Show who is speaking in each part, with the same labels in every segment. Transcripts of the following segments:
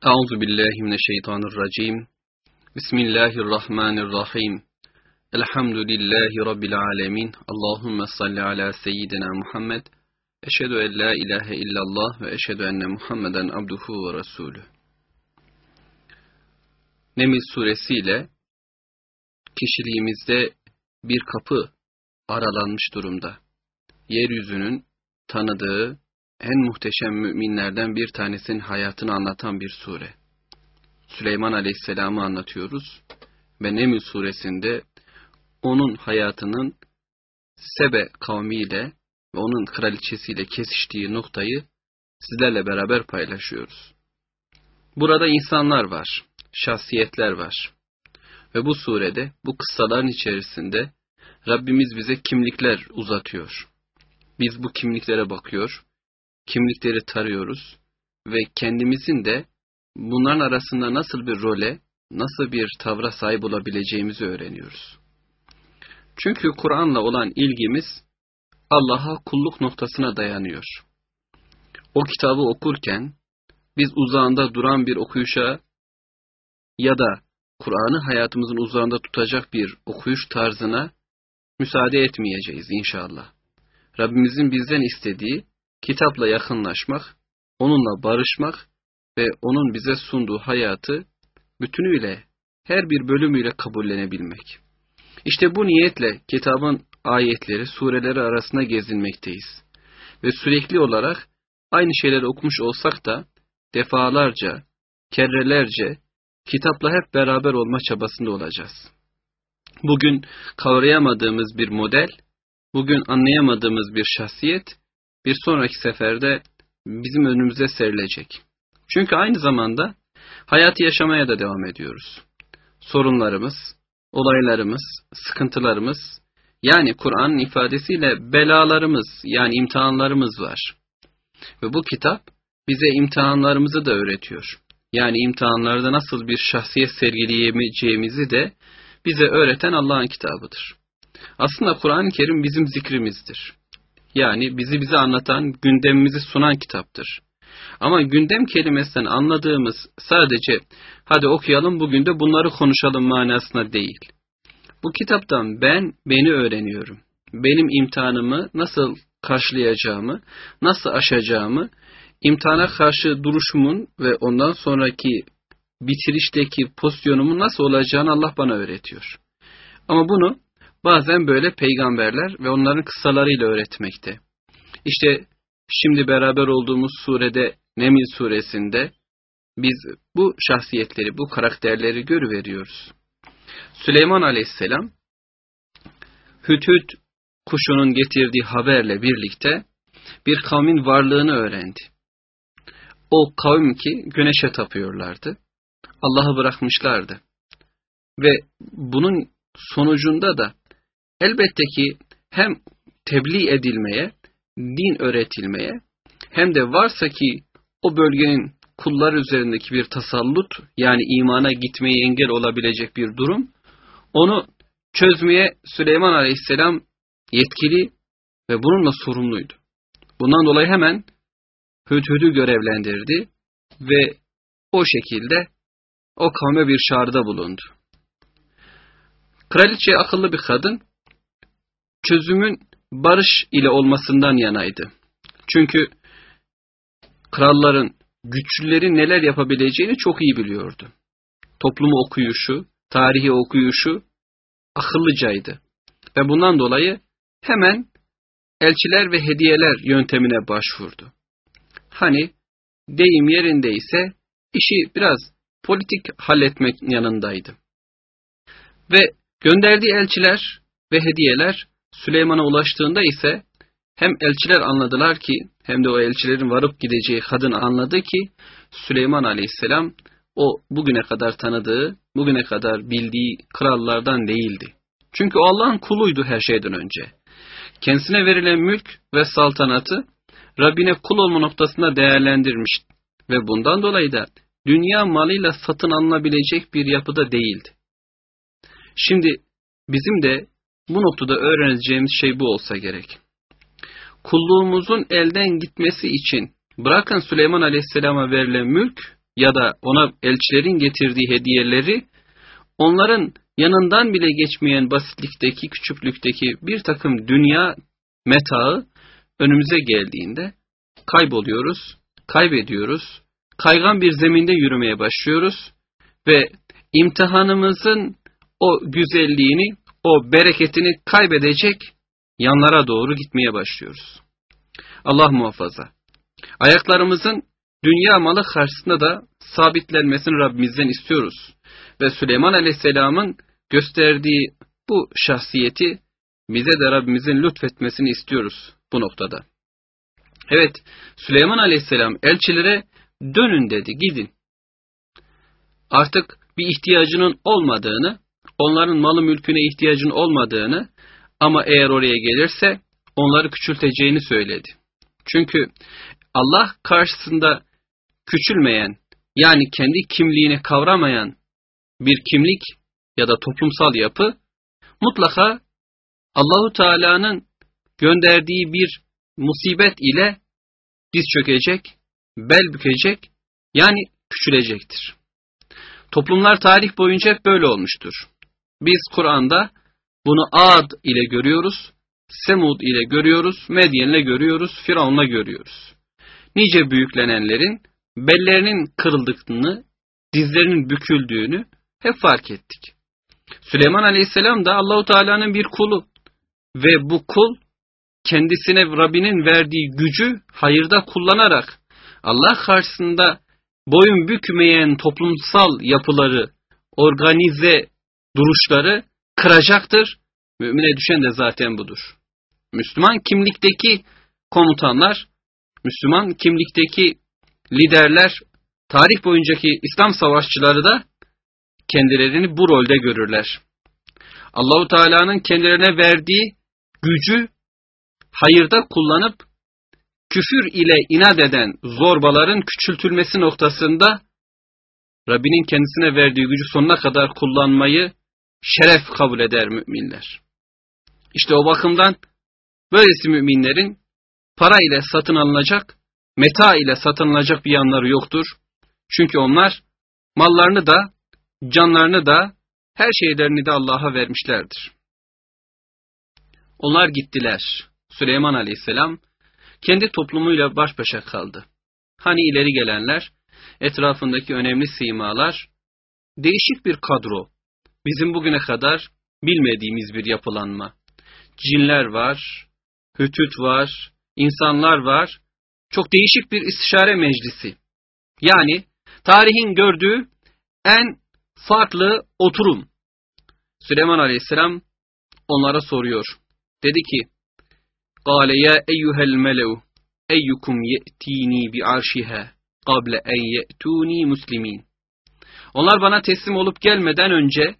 Speaker 1: Euzu billahi mineşşeytanirracim. Bismillahirrahmanirrahim. Elhamdülillahi rabbil alamin. Allahumme salli ala seyyidina Muhammed. Eşhedü en la ilahe illallah ve eşhedü enne Muhammeden abduhu ve resulü. Neml suresi ile kişiliğimizde bir kapı aralanmış durumda. Yeryüzünün tanıdığı en muhteşem müminlerden bir tanesinin hayatını anlatan bir sure. Süleyman Aleyhisselam'ı anlatıyoruz ve Neml suresinde onun hayatının Sebe kavmiyle ve onun kraliçesiyle kesiştiği noktayı sizlerle beraber paylaşıyoruz. Burada insanlar var, şahsiyetler var ve bu surede, bu kıssaların içerisinde Rabbimiz bize kimlikler uzatıyor. Biz bu kimliklere bakıyor, kimlikleri tarıyoruz ve kendimizin de bunların arasında nasıl bir role, nasıl bir tavra sahip olabileceğimizi öğreniyoruz. Çünkü Kur'an'la olan ilgimiz Allah'a kulluk noktasına dayanıyor. O kitabı okurken biz uzağında duran bir okuyuşa ya da Kur'an'ı hayatımızın uzağında tutacak bir okuyuş tarzına müsaade etmeyeceğiz inşallah. Rabbimizin bizden istediği kitapla yakınlaşmak, onunla barışmak ve onun bize sunduğu hayatı bütünüyle, her bir bölümüyle kabullenebilmek. İşte bu niyetle kitabın ayetleri, sureleri arasında gezinmekteyiz. Ve sürekli olarak aynı şeyleri okumuş olsak da defalarca, kerrelerce kitapla hep beraber olma çabasında olacağız. Bugün kavrayamadığımız bir model, bugün anlayamadığımız bir şahsiyet, bir sonraki seferde bizim önümüze serilecek. Çünkü aynı zamanda hayatı yaşamaya da devam ediyoruz. Sorunlarımız, olaylarımız, sıkıntılarımız, yani Kur'an'ın ifadesiyle belalarımız, yani imtihanlarımız var. Ve bu kitap bize imtihanlarımızı da öğretiyor. Yani imtihanlarda nasıl bir şahsiyet sergileyeceğimizi de bize öğreten Allah'ın kitabıdır. Aslında Kur'an-ı Kerim bizim zikrimizdir. Yani bize anlatan, gündemimizi sunan kitaptır. Ama gündem kelimesinden anladığımız sadece hadi okuyalım bugün de bunları konuşalım manasına değil. Bu kitaptan beni öğreniyorum. Benim imtihanımı nasıl karşılayacağımı, nasıl aşacağımı, imtihana karşı duruşumun ve ondan sonraki bitirişteki pozisyonumun nasıl olacağını Allah bana öğretiyor. Ama bunu bazen böyle peygamberler ve onların kıssalarıyla öğretmekte. İşte şimdi beraber olduğumuz surede, Neml suresinde biz bu şahsiyetleri, bu karakterleri görüveriyoruz. Süleyman Aleyhisselam, Hüdhüd kuşunun getirdiği haberle birlikte bir kavmin varlığını öğrendi. O kavim ki güneşe tapıyorlardı. Allah'ı bırakmışlardı. Ve bunun sonucunda da elbette ki hem tebliğ edilmeye, din öğretilmeye, hem de varsa ki o bölgenin kullar üzerindeki bir tasallut, yani imana gitmeye engel olabilecek bir durum, onu çözmeye Süleyman Aleyhisselam yetkili ve bununla sorumluydu. Bundan dolayı hemen Hüdhüd'ü görevlendirdi ve o şekilde o kavme bir çağrıda bulundu. Kraliçe akıllı bir kadın, çözümün barış ile olmasından yanaydı. Çünkü kralların, güçlülerin neler yapabileceğini çok iyi biliyordu. Toplumu okuyuşu, tarihi okuyuşu akıllıcaydı. Ve bundan dolayı hemen elçiler ve hediyeler yöntemine başvurdu. Hani deyim yerindeyse işi biraz politik halletmek yanındaydı. Ve gönderdiği elçiler ve hediyeler Süleyman'a ulaştığında ise hem elçiler anladılar ki, hem de o elçilerin varıp gideceği kadın anladı ki Süleyman Aleyhisselam o bugüne kadar tanıdığı, bugüne kadar bildiği krallardan değildi. Çünkü o Allah'ın kuluydu her şeyden önce. Kendisine verilen mülk ve saltanatı Rabbine kul olma noktasında değerlendirmiş ve bundan dolayı da dünya malıyla satın alınabilecek bir yapıda değildi. Şimdi bizim de bu noktada öğreneceğimiz şey bu olsa gerek. Kulluğumuzun elden gitmesi için bırakın Süleyman Aleyhisselam'a verilen mülk ya da ona elçilerin getirdiği hediyeleri, onların yanından bile geçmeyen basitlikteki, küçüklükteki bir takım dünya metaı önümüze geldiğinde kayboluyoruz, kaybediyoruz, kaygan bir zeminde yürümeye başlıyoruz ve imtihanımızın o güzelliğini, o bereketini kaybedecek yanlara doğru gitmeye başlıyoruz. Allah muhafaza. Ayaklarımızın dünya malı karşısında da sabitlenmesini Rabbimizden istiyoruz. Ve Süleyman Aleyhisselam'ın gösterdiği bu şahsiyeti bize de Rabbimizin lütfetmesini istiyoruz bu noktada. Evet, Süleyman Aleyhisselam elçilere dönün dedi, gidin. Artık bir ihtiyacının olmadığını, onların malı mülküne ihtiyacının olmadığını ama eğer oraya gelirse onları küçülteceğini söyledi. Çünkü Allah karşısında küçülmeyen, yani kendi kimliğini kavramayan bir kimlik ya da toplumsal yapı mutlaka Allahu Teala'nın gönderdiği bir musibet ile diz çökecek, bel bükecek, yani küçülecektir. Toplumlar tarih boyunca hep böyle olmuştur. Biz Kur'an'da bunu Ad ile görüyoruz, Semud ile görüyoruz, Medyen ile görüyoruz, Firavun'la görüyoruz. Nice büyüklenenlerin bellerinin kırıldığını, dizlerinin büküldüğünü hep fark ettik. Süleyman Aleyhisselam da Allahu Teala'nın bir kulu ve bu kul kendisine Rabbinin verdiği gücü hayırda kullanarak Allah karşısında boyun bükmeyen toplumsal yapıları, organize duruşları kıracaktır. Mümine düşen de zaten budur. Müslüman kimlikteki komutanlar, Müslüman kimlikteki liderler, tarih boyuncaki İslam savaşçıları da kendilerini bu rolde görürler. Allahu Teala'nın kendilerine verdiği gücü hayırda kullanıp küfür ile inat eden zorbaların küçültülmesi noktasında Rabbinin kendisine verdiği gücü sonuna kadar kullanmayı şeref kabul eder müminler. İşte o bakımdan böylesi müminlerin para ile satın alınacak, meta ile satın alınacak bir yanları yoktur. Çünkü onlar mallarını da, canlarını da, her şeylerini de Allah'a vermişlerdir. Onlar gittiler. Süleyman Aleyhisselam kendi toplumuyla baş başa kaldı. Hani ileri gelenler, etrafındaki önemli simalar, değişik bir kadro, bizim bugüne kadar bilmediğimiz bir yapılanma. Cinler var, hütüt var, insanlar var, çok değişik bir istişare meclisi. Yani tarihin gördüğü en farklı oturum. Süleyman Aleyhisselam onlara soruyor. Dedi ki, قَالَ يَا اَيُّهَا الْمَلَوْ اَيُّكُمْ يَأْتِينِي بِعَرْشِهَا قَبْلَ اَنْ يَأْتُونِي مُسْلِمِينَ. Onlar bana teslim olup gelmeden önce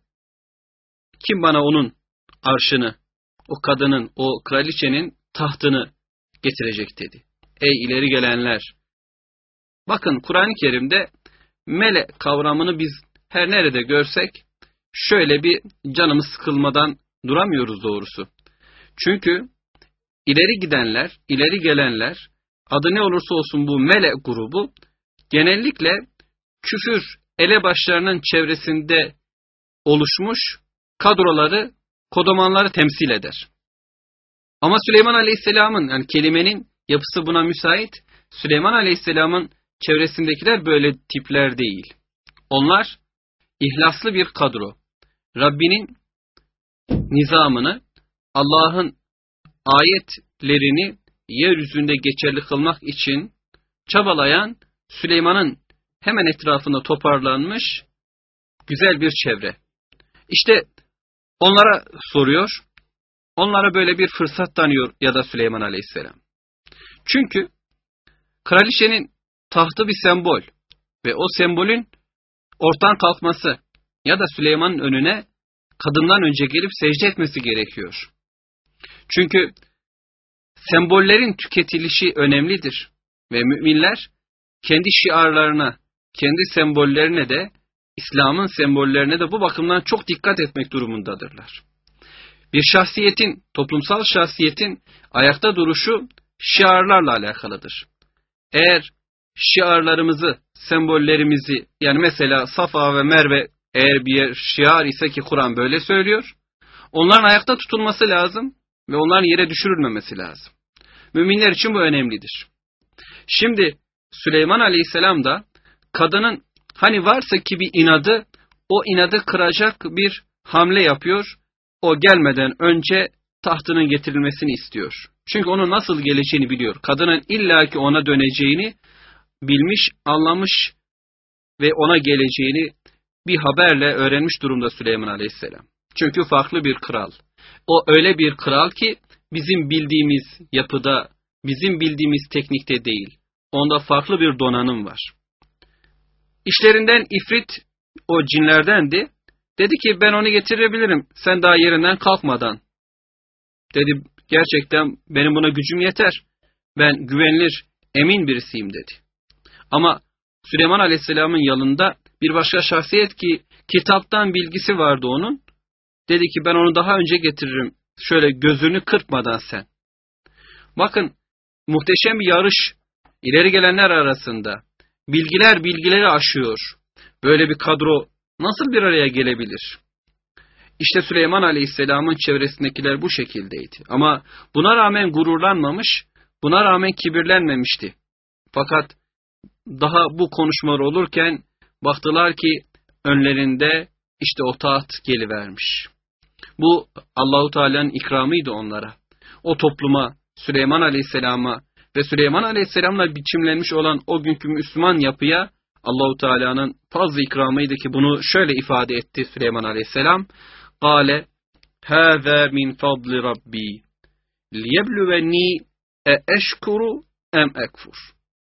Speaker 1: kim bana onun arşını, o kadının, o kraliçenin tahtını getirecek dedi. Ey ileri gelenler! Bakın Kur'an-ı Kerim'de mele kavramını biz her nerede görsek şöyle bir canımız sıkılmadan duramıyoruz doğrusu. Çünkü ileri gidenler, ileri gelenler, adı ne olursa olsun bu mele grubu genellikle küfür elebaşlarının çevresinde oluşmuş kadroları, kodomanları temsil eder. Ama Süleyman Aleyhisselam'ın, yani kelimenin yapısı buna müsait, Süleyman Aleyhisselam'ın çevresindekiler böyle tipler değil. Onlar ihlaslı bir kadro. Rabbinin nizamını, Allah'ın ayetlerini yeryüzünde geçerli kılmak için çabalayan, Süleyman'ın hemen etrafında toparlanmış güzel bir çevre. İşte onlara soruyor, onlara böyle bir fırsat tanıyor ya da Süleyman Aleyhisselam. Çünkü kraliçenin tahtı bir sembol ve o sembolün ortadan kalkması ya da Süleyman'ın önüne kadından önce gelip secde etmesi gerekiyor. Çünkü sembollerin tüketilişi önemlidir ve müminler kendi şiarlarına, kendi sembollerine de, İslam'ın sembollerine de bu bakımdan çok dikkat etmek durumundadırlar. Bir şahsiyetin, toplumsal şahsiyetin ayakta duruşu şiarlarla alakalıdır. Eğer şiarlarımızı, sembollerimizi, yani mesela Safa ve Merve eğer bir şiar ise ki Kur'an böyle söylüyor, onların ayakta tutulması lazım ve onların yere düşürülmemesi lazım. Müminler için bu önemlidir. Şimdi Süleyman Aleyhisselam da kadının hani varsa ki bir inadı, o inadı kıracak bir hamle yapıyor. O gelmeden önce tahtının getirilmesini istiyor. Çünkü onun nasıl geleceğini biliyor. Kadının illaki ona döneceğini bilmiş, anlamış ve ona geleceğini bir haberle öğrenmiş durumda Süleyman Aleyhisselam. Çünkü farklı bir kral. O öyle bir kral ki bizim bildiğimiz yapıda, bizim bildiğimiz teknikte değil. Onda farklı bir donanım var. İşlerinden ifrit o cinlerdendi. Dedi ki ben onu getirebilirim. Sen daha yerinden kalkmadan. Dedi gerçekten benim buna gücüm yeter. Ben güvenilir, emin birisiyim dedi. Ama Süleyman Aleyhisselam'ın yanında bir başka şahsiyet ki kitaptan bilgisi vardı onun. Dedi ki ben onu daha önce getiririm. Şöyle gözünü kırpmadan sen. Bakın muhteşem bir yarış ileri gelenler arasında. Bilgiler bilgileri aşıyor. Böyle bir kadro nasıl bir araya gelebilir? İşte Süleyman Aleyhisselam'ın çevresindekiler bu şekildeydi. Ama buna rağmen gururlanmamış, buna rağmen kibirlenmemişti. Fakat daha bu konuşmalar olurken baktılar ki önlerinde işte o taht gelivermiş. Bu Allahu Teala'nın ikramıydı onlara. O topluma, Süleyman Aleyhisselam'a ve Süleyman Aleyhisselam'la biçimlenmiş olan o günkü Müslüman yapıya Allahu Teala'nın fazla ikramıydı ki bunu şöyle ifade etti Süleyman Aleyhisselam. Kale hâzâ min fadli rabbi liyebluvenni eşkuru em ekfur.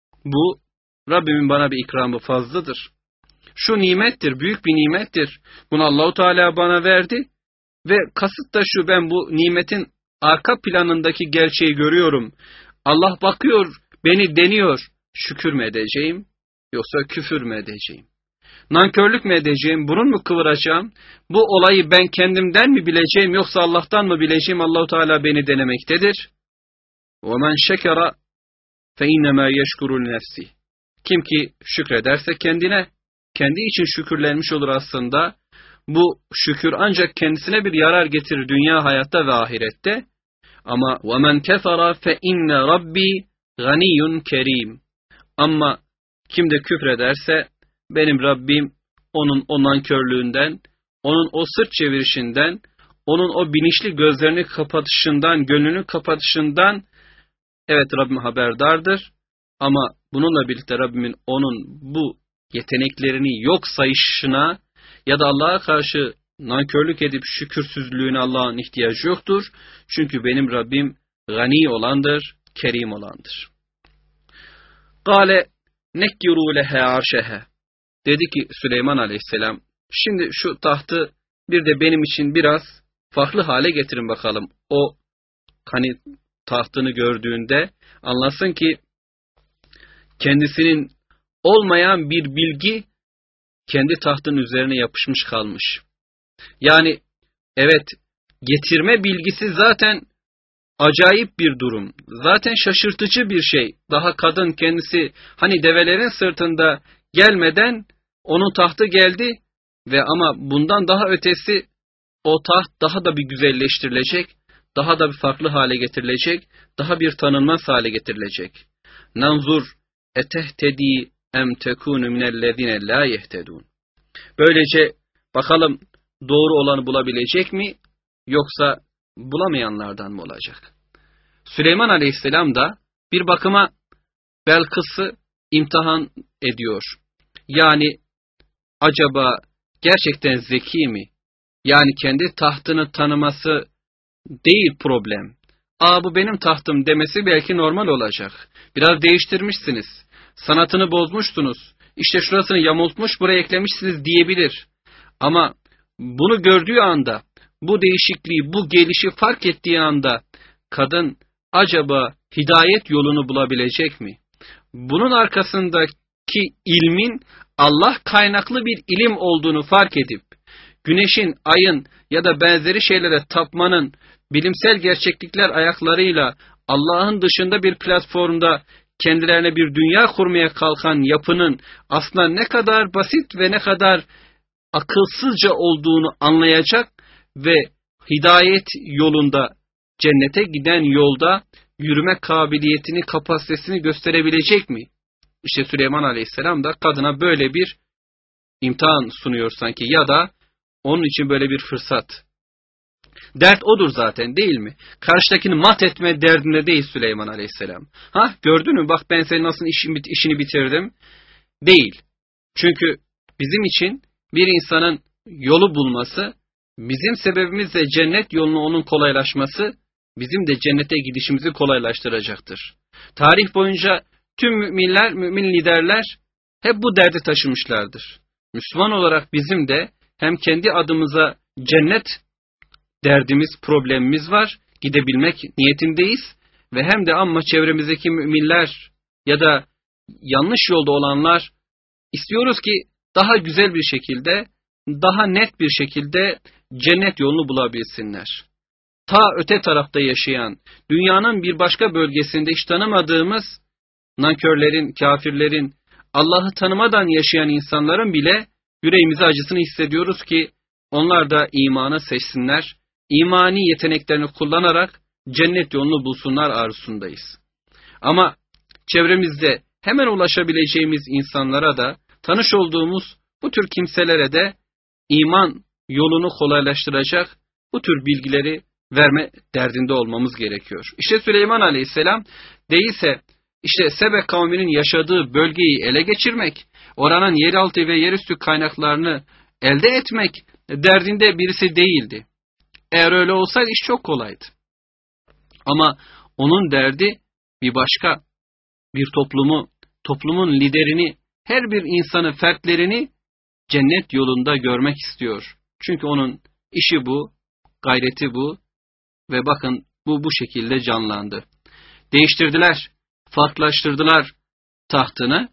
Speaker 1: Bu Rabbimin bana bir ikramı fazladır. Şu nimettir, büyük bir nimettir. Bunu Allahu Teala bana verdi ve kasıt da şu, ben bu nimetin arka planındaki gerçeği görüyorum. Allah bakıyor, beni deniyor. Şükür mü edeceğim yoksa küfür mü edeceğim? Nankörlük mü edeceğim, burun mu kıvıracağım? Bu olayı ben kendimden mi bileceğim yoksa Allah'tan mı bileceğim? Allahu Teala beni denemektedir. وَمَنْ شَكَرَ فَاِنَّمَا يَشْكُرُ لِنَفْسِهِ. Kim ki şükrederse kendine, kendi için şükürlenmiş olur aslında. Bu şükür ancak kendisine bir yarar getirir dünya hayatta ve ahirette. Ama وَمَنْ كَفَرَ فَاِنَّ رَبِّي غَنِيٌّ كَرِيمٌ. Ama kim de küfrederse benim Rabbim onun o nankörlüğünden, onun o sırt çevirişinden, onun o bilinçli gözlerini kapatışından, gönlünü kapatışından evet Rabbim haberdardır. Ama bununla birlikte Rabbimin onun bu yeteneklerini yok sayışına ya da Allah'a karşı nankörlük edip şükürsüzlüğüne Allah'ın ihtiyacı yoktur. Çünkü benim Rabbim gani olandır, kerim olandır. Kale nekkiru lehe arşehe. Dedi ki Süleyman Aleyhisselam, şimdi şu tahtı bir de benim için biraz farklı hale getirin bakalım. O hani tahtını gördüğünde anlasın ki kendisinin olmayan bir bilgi kendi tahtın üzerine yapışmış kalmış. Yani evet, getirme bilgisi zaten acayip bir durum. Zaten şaşırtıcı bir şey. Daha kadın kendisi hani develerin sırtında gelmeden onun tahtı geldi ve ama bundan daha ötesi o taht daha da bir güzelleştirilecek, daha da bir farklı hale getirilecek, daha bir tanınmaz hale getirilecek. Nanzur etehtedi em tekunu minellezine la yehtedun. Böylece bakalım doğru olanı bulabilecek mi yoksa bulamayanlardan mı olacak? Süleyman Aleyhisselam da bir bakıma Belkıs'ı imtihan ediyor. Yani acaba gerçekten zeki mi? Yani kendi tahtını tanıması değil problem. Bu benim tahtım demesi belki normal olacak. Biraz değiştirmişsiniz. Sanatını bozmuşsunuz. İşte şurasını yamultmuş, buraya eklemişsiniz diyebilir. Ama bunu gördüğü anda, bu değişikliği, bu gelişi fark ettiği anda kadın acaba hidayet yolunu bulabilecek mi? Bunun arkasındaki ilmin Allah kaynaklı bir ilim olduğunu fark edip, güneşin, ayın ya da benzeri şeylere tapmanın bilimsel gerçeklikler ayaklarıyla Allah'ın dışında bir platformda kendilerine bir dünya kurmaya kalkan yapının aslında ne kadar basit ve ne kadar akılsızca olduğunu anlayacak ve hidayet yolunda, cennete giden yolda yürüme kabiliyetini, kapasitesini gösterebilecek mi? İşte Süleyman Aleyhisselam da kadına böyle bir imtihan sunuyor sanki, ya da onun için böyle bir fırsat. Dert odur zaten, değil mi? Karşıdakini mat etme derdinde değil Süleyman Aleyhisselam. Gördün mü, bak ben senin nasıl işini bitirdim. Değil. Çünkü bizim için bir insanın yolu bulması, bizim sebebimizle cennet yolunu onun kolaylaşması, bizim de cennete gidişimizi kolaylaştıracaktır. Tarih boyunca tüm müminler, mümin liderler hep bu derdi taşımışlardır. Müslüman olarak bizim de hem kendi adımıza cennet derdimiz, problemimiz var, gidebilmek niyetindeyiz ve hem de amma çevremizdeki müminler ya da yanlış yolda olanlar istiyoruz ki daha güzel bir şekilde, daha net bir şekilde cennet yolunu bulabilsinler. Ta öte tarafta yaşayan, dünyanın bir başka bölgesinde hiç tanımadığımız nankörlerin, kafirlerin, Allah'ı tanımadan yaşayan insanların bile yüreğimize acısını hissediyoruz ki onlar da imanı seçsinler, imani yeteneklerini kullanarak cennet yolunu bulsunlar arzusundayız. Ama çevremizde hemen ulaşabileceğimiz insanlara da, tanış olduğumuz bu tür kimselere de iman yolunu kolaylaştıracak bu tür bilgileri verme derdinde olmamız gerekiyor. İşte Süleyman Aleyhisselam değilse işte Sebe kavminin yaşadığı bölgeyi ele geçirmek, oranın yeraltı ve yerüstü kaynaklarını elde etmek derdinde birisi değildi. Eğer öyle olsaydı iş çok kolaydı. Ama onun derdi bir başka, bir toplumun liderini, her bir insanı, fertlerini cennet yolunda görmek istiyor. Çünkü onun işi bu, gayreti bu ve bakın bu şekilde canlandı. Değiştirdiler, farklılaştırdılar tahtını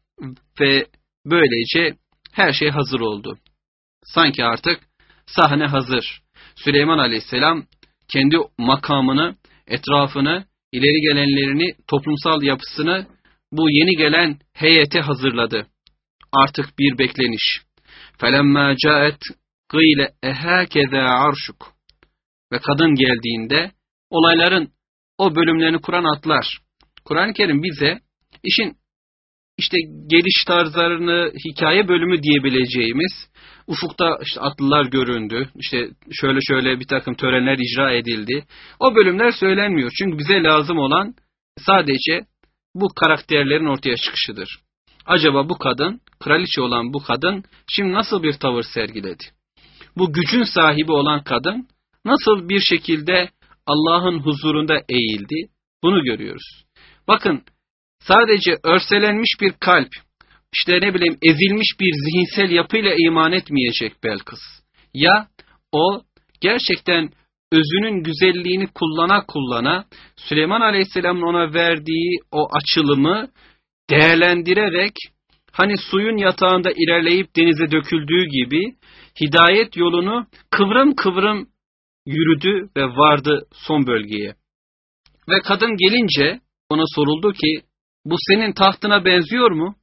Speaker 1: ve böylece her şey hazır oldu. Sanki artık sahne hazır. Süleyman Aleyhisselam kendi makamını, etrafını, ileri gelenlerini, toplumsal yapısını bu yeni gelen heyete hazırladı. Artık bir bekleniş. فَلَمَّا جَاءَتْ قِيلَ اَهَاكَذَا عَرْشُكُ. Ve kadın geldiğinde olayların o bölümlerini Kur'an atlar. Kur'an-ı Kerim bize işin işte geliş tarzlarını, hikaye bölümü diyebileceğimiz, ufukta işte atlılar göründü, işte şöyle bir takım törenler icra edildi. O bölümler söylenmiyor. Çünkü bize lazım olan sadece bu karakterlerin ortaya çıkışıdır. Acaba bu kadın, kraliçe olan bu kadın şimdi nasıl bir tavır sergiledi? Bu gücün sahibi olan kadın nasıl bir şekilde Allah'ın huzurunda eğildi? Bunu görüyoruz. Bakın, sadece örselenmiş bir kalp, işte ezilmiş bir zihinsel yapıyla iman etmeyecek Belkıs. Ya o gerçekten özünün güzelliğini kullana Süleyman Aleyhisselam'ın ona verdiği o açılımı değerlendirerek, hani suyun yatağında ilerleyip denize döküldüğü gibi hidayet yolunu kıvrım kıvrım yürüdü ve vardı son bölgeye. Ve kadın gelince ona soruldu ki, bu senin tahtına benziyor mu?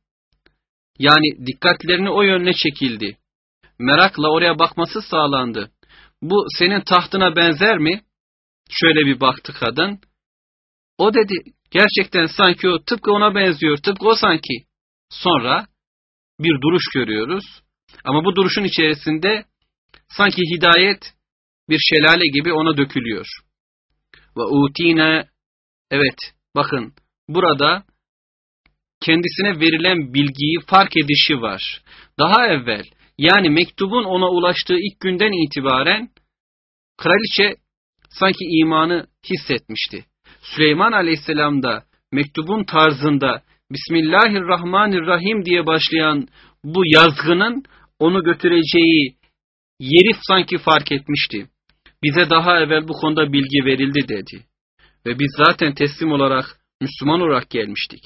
Speaker 1: Yani dikkatlerini o yönüne çekildi. Merakla oraya bakması sağlandı. Bu senin tahtına benzer mi? Şöyle bir baktı kadın. O dedi, gerçekten sanki o, tıpkı ona benziyor, tıpkı o sanki. Sonra bir duruş görüyoruz. Ama bu duruşun içerisinde sanki hidayet bir şelale gibi ona dökülüyor. Ve utine, evet bakın burada kendisine verilen bilgiyi fark edişi var. Daha evvel, yani mektubun ona ulaştığı ilk günden itibaren kraliçe sanki imanı hissetmişti. Süleyman Aleyhisselam da mektubun tarzında Bismillahirrahmanirrahim diye başlayan bu yazgının onu götüreceği yeri sanki fark etmişti. Bize daha evvel bu konuda bilgi verildi dedi. Ve biz zaten teslim olarak, Müslüman olarak gelmiştik.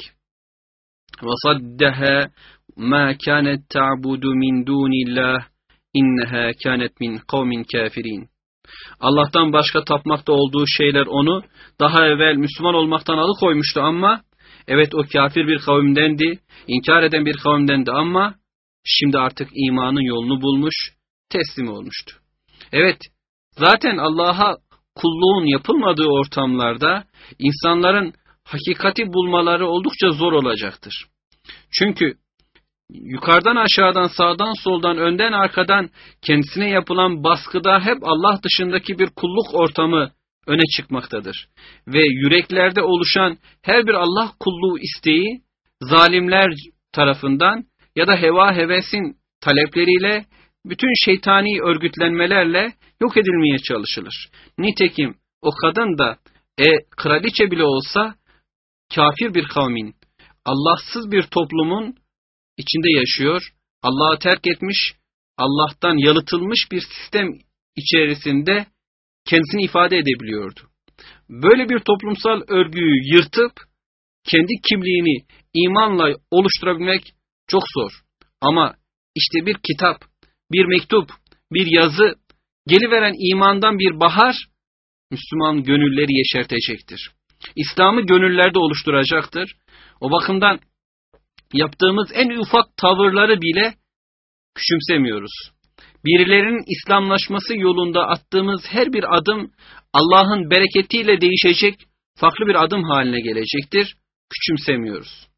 Speaker 1: وَصَدَّهَا مَا كَانَتْ تَعْبُدُ مِنْ دُونِ اللّٰهِ اِنَّهَا كَانَتْ مِنْ قَوْمٍ كَافِرِينَ. Allah'tan başka tapmakta olduğu şeyler onu daha evvel Müslüman olmaktan alıkoymuştu ama Evet, o kafir bir kavimdendi, inkar eden bir kavimdendi ama şimdi artık imanın yolunu bulmuş, teslim olmuştu. Evet, zaten Allah'a kulluğun yapılmadığı ortamlarda insanların hakikati bulmaları oldukça zor olacaktır. Çünkü yukarıdan aşağıdan, sağdan soldan, önden arkadan kendisine yapılan baskıda hep Allah dışındaki bir kulluk ortamı öne çıkmaktadır. Ve yüreklerde oluşan her bir Allah kulluğu isteği zalimler tarafından ya da heva hevesin talepleriyle, bütün şeytani örgütlenmelerle yok edilmeye çalışılır. Nitekim o kadın da kraliçe bile olsa kafir bir kavmin, Allahsız bir toplumun içinde yaşıyor, Allah'ı terk etmiş, Allah'tan yalıtılmış bir sistem içerisinde kendisini ifade edebiliyordu. Böyle bir toplumsal örgüyü yırtıp kendi kimliğini imanla oluşturabilmek çok zor. Ama işte bir kitap, bir mektup, bir yazı, geliveren imandan bir bahar Müslüman gönülleri yeşertecektir. İslam'ı gönüllerde oluşturacaktır. O bakımdan yaptığımız en ufak tavırları bile küçümsemiyoruz. Birilerinin İslamlaşması yolunda attığımız her bir adım Allah'ın bereketiyle değişecek, farklı bir adım haline gelecektir. Küçümsemiyoruz.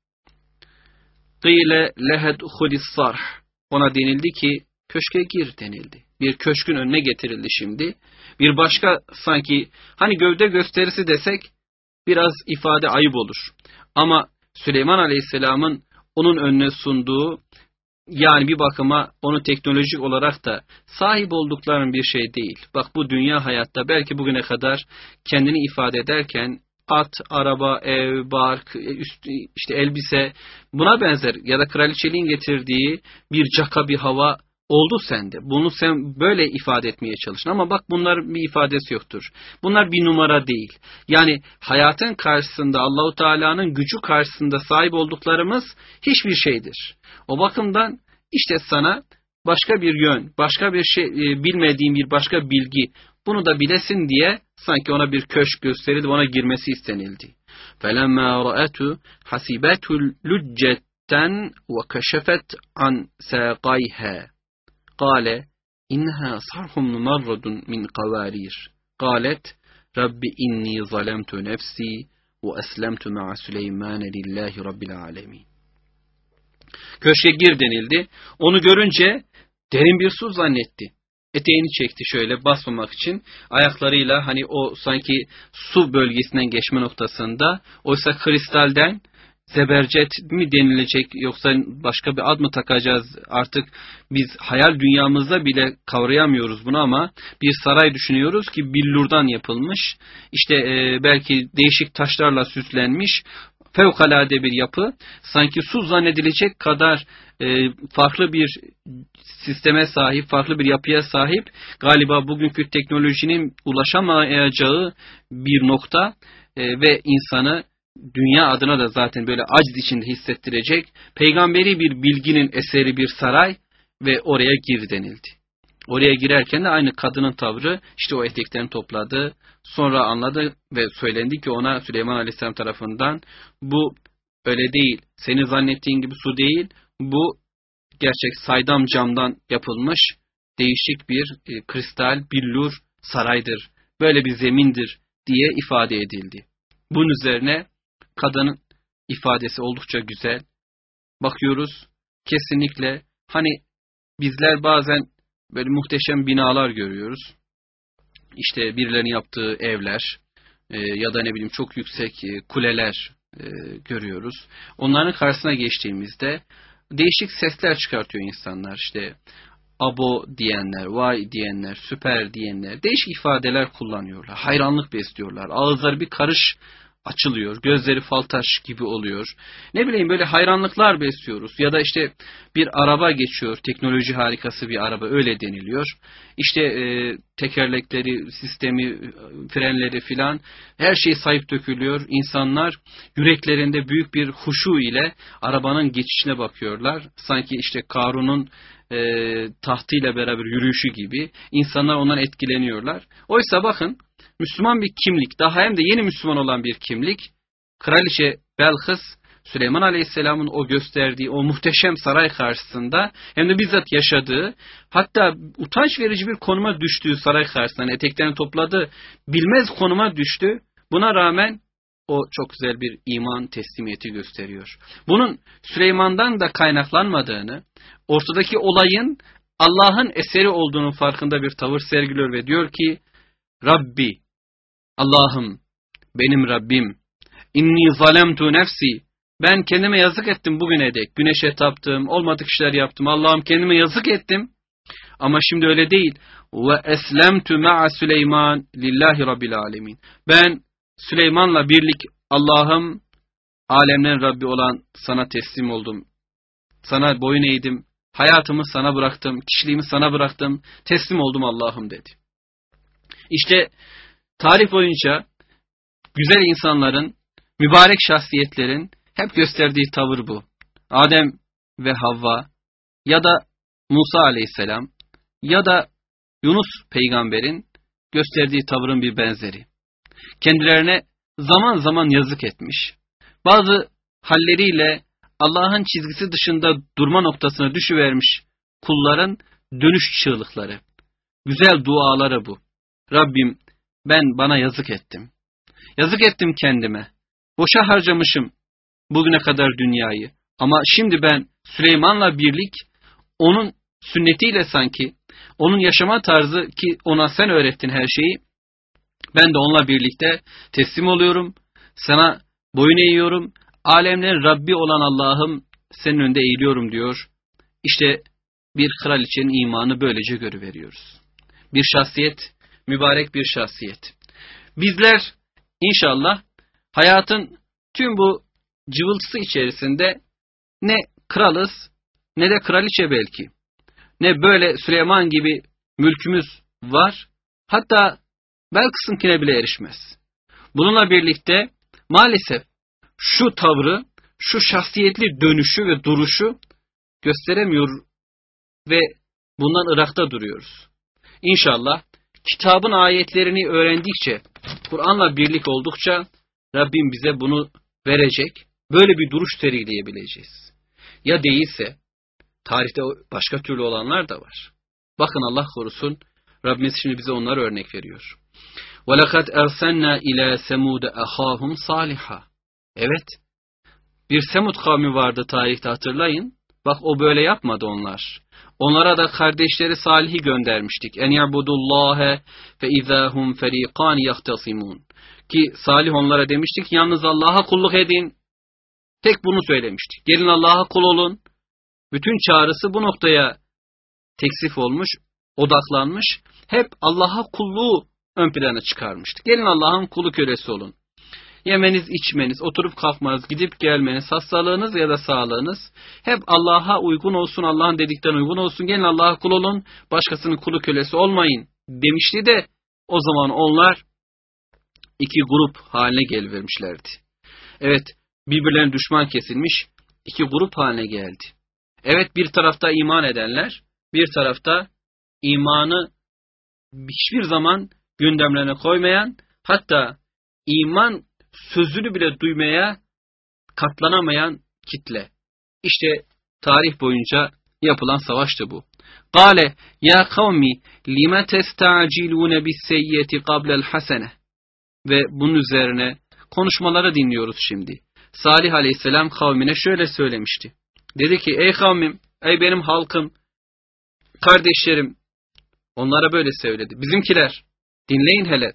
Speaker 1: Qîle lehedhulis sarh. Ona denildi ki köşke gir denildi. Bir köşkün önüne getirildi şimdi. Bir başka sanki hani gövde gösterisi desek biraz ifade ayıp olur. Ama Süleyman Aleyhisselam'ın onun önüne sunduğu, yani bir bakıma onu teknolojik olarak da sahip olduklarının bir şey değil. Bak, bu dünya hayatta belki bugüne kadar kendini ifade ederken at, araba, ev, bark, işte elbise, buna benzer ya da kraliçeliğin getirdiği bir caka bir hava oldu sende. Bunu sen böyle ifade etmeye çalışın ama bak, bunların bir ifadesi yoktur. Bunlar bir numara değil. Yani hayatın karşısında, Allahu Teala'nın gücü karşısında sahip olduklarımız hiçbir şeydir. O bakımdan işte sana başka bir yön, başka bir şey, bilmediğin bir başka bilgi, bunu da bilesin diye sanki ona bir köşk gösterildi, ona girmesi istenildi. فَلَمَّا رَأَتُ حَسِبَتُ لُجَّةً وَكَشَفَتْ عَنْ سَاقَيْهَا قَالَ إِنَّهَا صَرْحٌ مُمَرَّدٌ مِنْ قَوَارِيرٍ قَالَتْ رَبِّ إِنِّي ظَلَمْتُ نَفْسِي وَأَسْلَمْتُ مَعَ سُلَيْمَانَ لِلّٰهِ رَبِّ الْعَالَمِينَ. Köşke gir denildi. Onu görünce derin bir su zannetti. Eteğini çekti şöyle basmamak için. Ayaklarıyla hani o sanki su bölgesinden geçme noktasında. Oysa kristalden, zebercet mi denilecek yoksa başka bir ad mı takacağız artık, biz hayal dünyamızda bile kavrayamıyoruz bunu ama bir saray düşünüyoruz ki billurdan yapılmış. İşte belki değişik taşlarla süslenmiş. Fevkalade bir yapı, sanki su zannedilecek kadar farklı bir sisteme sahip, farklı bir yapıya sahip, galiba bugünkü teknolojinin ulaşamayacağı bir nokta ve insanı dünya adına da zaten böyle aciz içinde hissettirecek peygamberi bir bilginin eseri bir saray ve oraya gir denildi. Oraya girerken de aynı kadının tavrı, işte o eteklerini topladı. Sonra anladı ve söylendi ki ona Süleyman Aleyhisselam tarafından, bu öyle değil, seni zannettiğin gibi su değil, bu gerçek saydam camdan yapılmış değişik bir kristal, billur saraydır, böyle bir zemindir diye ifade edildi. Bunun üzerine kadının ifadesi oldukça güzel. Bakıyoruz kesinlikle, hani bizler bazen böyle muhteşem binalar görüyoruz. İşte birilerinin yaptığı evler ya da ne bileyim çok yüksek kuleler görüyoruz. Onların karşısına geçtiğimizde değişik sesler çıkartıyor insanlar. İşte abo diyenler, vay diyenler, süper diyenler, değişik ifadeler kullanıyorlar. Hayranlık besliyorlar. Ağızları bir karış açılıyor. Gözleri fal taş gibi oluyor. Ne bileyim böyle hayranlıklar besliyoruz. Ya da işte bir araba geçiyor. Teknoloji harikası bir araba, öyle deniliyor. İşte tekerlekleri, sistemi, frenleri filan, her şey sayıp dökülüyor. İnsanlar yüreklerinde büyük bir huşu ile arabanın geçişine bakıyorlar. Sanki işte Karun'un tahtıyla beraber yürüyüşü gibi. İnsanlar ondan etkileniyorlar. Oysa bakın, Müslüman bir kimlik, daha hem de yeni Müslüman olan bir kimlik, Kraliçe Belkıs Süleyman Aleyhisselam'ın o gösterdiği o muhteşem saray karşısında hem de bizzat yaşadığı, hatta utanç verici bir konuma düştüğü saray karşısında eteklerini topladı, bilmez konuma düştü. Buna rağmen o çok güzel bir iman teslimiyeti gösteriyor. Bunun Süleyman'dan da kaynaklanmadığını, ortadaki olayın Allah'ın eseri olduğunun farkında bir tavır sergiliyor ve diyor ki, Rabbi, Allah'ım, benim Rabbim, inni zalemtu nefsi, ben kendime yazık ettim bugüne dek, güneşe taptım, olmadık işler yaptım, Allah'ım kendime yazık ettim, ama şimdi öyle değil, ve eslemtu ma'a Süleyman lillahi rabbil alemin, ben Süleyman'la birlik Allah'ım, alemlerin Rabbi olan sana teslim oldum, sana boyun eğdim, hayatımı sana bıraktım, kişiliğimi sana bıraktım, teslim oldum Allah'ım dedi. İşte tarih boyunca güzel insanların, mübarek şahsiyetlerin hep gösterdiği tavır bu. Adem ve Havva ya da Musa aleyhisselam ya da Yunus peygamberin gösterdiği tavırın bir benzeri. Kendilerine zaman zaman yazık etmiş, bazı halleriyle Allah'ın çizgisi dışında durma noktasına düşüvermiş kulların dönüş çığlıkları. Güzel duaları bu. Rabbim, ben bana yazık ettim. Yazık ettim kendime. Boşa harcamışım bugüne kadar dünyayı. Ama şimdi ben Süleyman'la birlik, onun sünnetiyle sanki, onun yaşama tarzı ki ona sen öğrettin her şeyi, ben de onunla birlikte teslim oluyorum, sana boyun eğiyorum, alemlerin Rabbi olan Allah'ım senin önünde eğiliyorum diyor. İşte bir kraliçenin imanı böylece görüveriyoruz. Bir şahsiyet, mübarek bir şahsiyet. Bizler inşallah hayatın tüm bu cıvıltısı içerisinde ne kralız ne de kraliçe belki. Ne böyle Süleyman gibi mülkümüz var. Hatta belkısınkine bile erişmez. Bununla birlikte maalesef şu tavrı, şu şahsiyetli dönüşü ve duruşu gösteremiyor ve bundan Irak'ta duruyoruz. İnşallah kitabın ayetlerini öğrendikçe, Kur'an'la birlik oldukça Rabbim bize bunu verecek, böyle bir duruş sergileyebileceğiz. Ya değilse, tarihte başka türlü olanlar da var. Bakın Allah korusun, Rabbimiz şimdi bize onları örnek veriyor. وَلَقَدْ اَرْسَلْنَا اِلَى سَمُودَ اَخَاهُمْ صَالِحًا. Evet, bir Semud kavmi vardı tarihte, hatırlayın. Bak o böyle yapmadı onlar. Onlara da kardeşleri Salih'i göndermiştik. En yabudullâhe fe izâhum ferîkân yahtasîmûn. Ki Salih onlara demiştik, yalnız Allah'a kulluk edin. Tek bunu söylemiştik. Gelin Allah'a kul olun. Bütün çağrısı bu noktaya teksif olmuş, odaklanmış. Hep Allah'a kulluğu ön plana çıkarmıştık. Gelin Allah'ın kulu kölesi olun. Yemeniz, içmeniz, oturup kalkmanız, gidip gelmeniz, hastalığınız ya da sağlığınız hep Allah'a uygun olsun, Allah'ın dedikten uygun olsun. Gelin Allah'a kul olun, başkasının kulu kölesi olmayın demişti de o zaman onlar iki grup haline gelivermişlerdi. Evet, birbirlerine düşman kesilmiş iki grup haline geldi. Evet, bir tarafta iman edenler, bir tarafta imanı hiçbir zaman gündemlerine koymayan, hatta iman sözünü bile duymaya katlanamayan kitle. İşte tarih boyunca yapılan savaştı bu. Kale ya kavmi lime testacilune bis-seyyiyeti qabla'l hasene. Ve bunun üzerine konuşmaları dinliyoruz şimdi. Salih Aleyhisselam kavmine şöyle söylemişti. Dedi ki, ey kavmim, ey benim halkım, kardeşlerim, onlara böyle söyledi. Bizimkiler, dinleyin hele.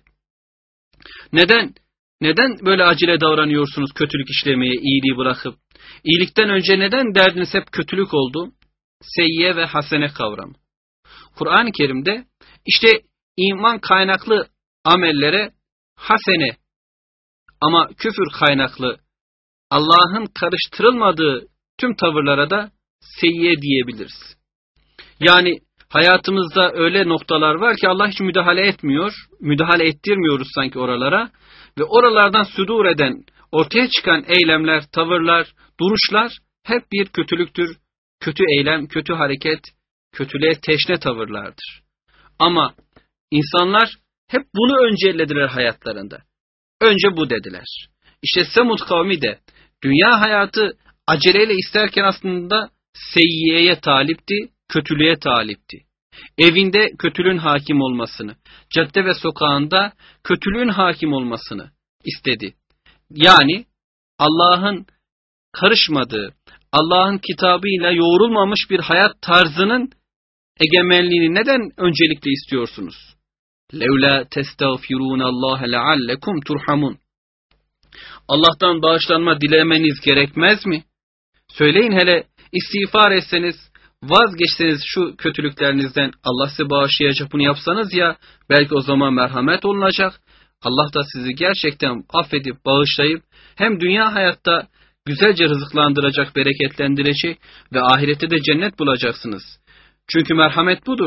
Speaker 1: Neden böyle acele davranıyorsunuz kötülük işlemeye, iyiliği bırakıp? İyilikten önce neden derdiniz hep kötülük oldu? Seyyiye ve hasene kavramı. Kur'an-ı Kerim'de işte iman kaynaklı amellere hasene, ama küfür kaynaklı Allah'ın karıştırılmadığı tüm tavırlara da seyyiye diyebiliriz. Yani hayatımızda öyle noktalar var ki Allah hiç müdahale etmiyor, müdahale ettirmiyoruz sanki oralara ve oralardan sudur eden, ortaya çıkan eylemler, tavırlar, duruşlar hep bir kötülüktür, kötü eylem, kötü hareket, kötülüğe teşne tavırlardır. Ama insanlar hep bunu öncellediler hayatlarında. Önce bu dediler. İşte Semud kavmi de Dünya hayatı aceleyle isterken aslında seyyiyeye talipti, kötülüğe talipti. Evinde kötülüğün hakim olmasını, cadde ve sokağında kötülüğün hakim olmasını istedi. Yani Allah'ın karışmadığı, Allah'ın kitabıyla yoğrulmamış bir hayat tarzının egemenliğini neden öncelikle istiyorsunuz? لَوْلَا تَسْتَغْفِرُونَ اللّٰهَ لَعَلَّكُمْ تُرْحَمُونَ. Allah'tan bağışlanma dilemeniz gerekmez mi? Söyleyin, hele istiğfar etseniz, vazgeçseniz şu kötülüklerinizden, Allah size bağışlayacak, bunu yapsanız ya, belki o zaman merhamet olunacak. Allah da sizi gerçekten affedip bağışlayıp hem dünya hayatta güzelce rızıklandıracak, bereketlendirecek ve ahirette de cennet bulacaksınız. Çünkü merhamet budur.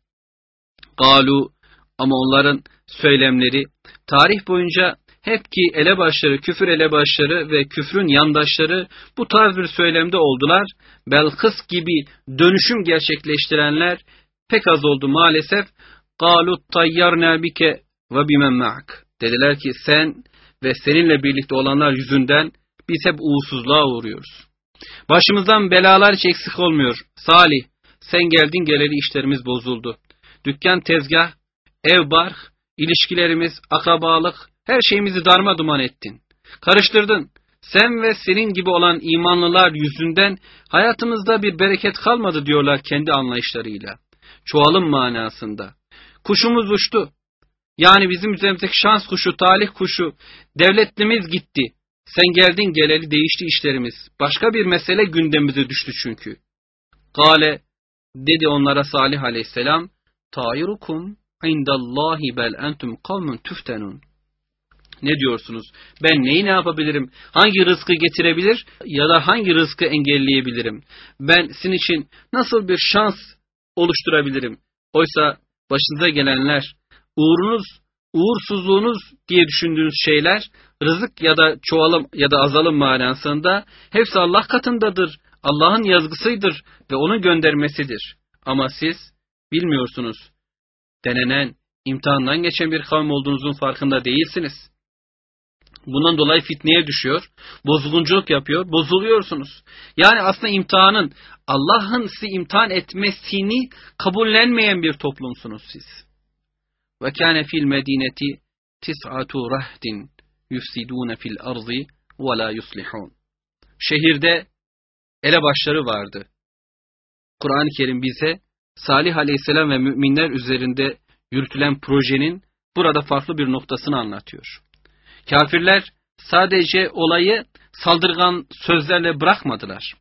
Speaker 1: Galu, ama onların söylemleri tarih boyunca hep ki elebaşları, küfür elebaşları ve küfrün yandaşları bu tarz bir söylemde oldular. Belkıs gibi dönüşüm gerçekleştirenler pek az oldu maalesef. Galu tayyarna bike ve bimen ma'ak. Dediler ki sen ve seninle birlikte olanlar yüzünden biz hep uğursuzluğa uğruyoruz. Başımızdan belalar hiç eksik olmuyor. Salih, sen geldin geleli işlerimiz bozuldu. Dükkan, tezgah, ev, bark, ilişkilerimiz, akrabalık, her şeyimizi darmaduman ettin. Karıştırdın. Sen ve senin gibi olan imanlılar yüzünden hayatımızda bir bereket kalmadı diyorlar kendi anlayışlarıyla. Çoğalım manasında. Kuşumuz uçtu. Yani bizim üzerimizdeki şans kuşu, talih kuşu, devletlimiz gitti. Sen geldin geleli değişti işlerimiz. Başka bir mesele gündemimize düştü çünkü. Kale, dedi onlara Salih aleyhisselam, tairukum indallahi bel entum kavmun tuftenun. Ne diyorsunuz? Ben neyi ne yapabilirim? Hangi rızkı getirebilir ya da hangi rızkı engelleyebilirim? Ben sizin için nasıl bir şans oluşturabilirim? Oysa başınıza gelenler, uğrunuz, uğursuzluğunuz diye düşündüğünüz şeyler, rızık ya da çoğalım ya da azalım manasında hepsi Allah katındadır. Allah'ın yazgısıdır ve onun göndermesidir. Ama siz bilmiyorsunuz. Denenen, imtihandan geçen bir kavim olduğunuzun farkında değilsiniz. Bundan dolayı fitneye düşüyor, bozgunculuk yapıyor, bozuluyorsunuz. Yani aslında imtihanın, Allah'ın sizi imtihan etmesini kabullenmeyen bir toplumsunuz siz. Ve kâne fil medineti tis'atu rahdin yufsidûne fil ardı ve la yuslihûn. Şehirde elebaşları vardı. Kur'an-ı Kerim bize Salih aleyhisselam ve müminler üzerinde yürütülen projenin burada farklı bir noktasını anlatıyor. Kafirler sadece olayı saldırgan sözlerle bırakmadılar.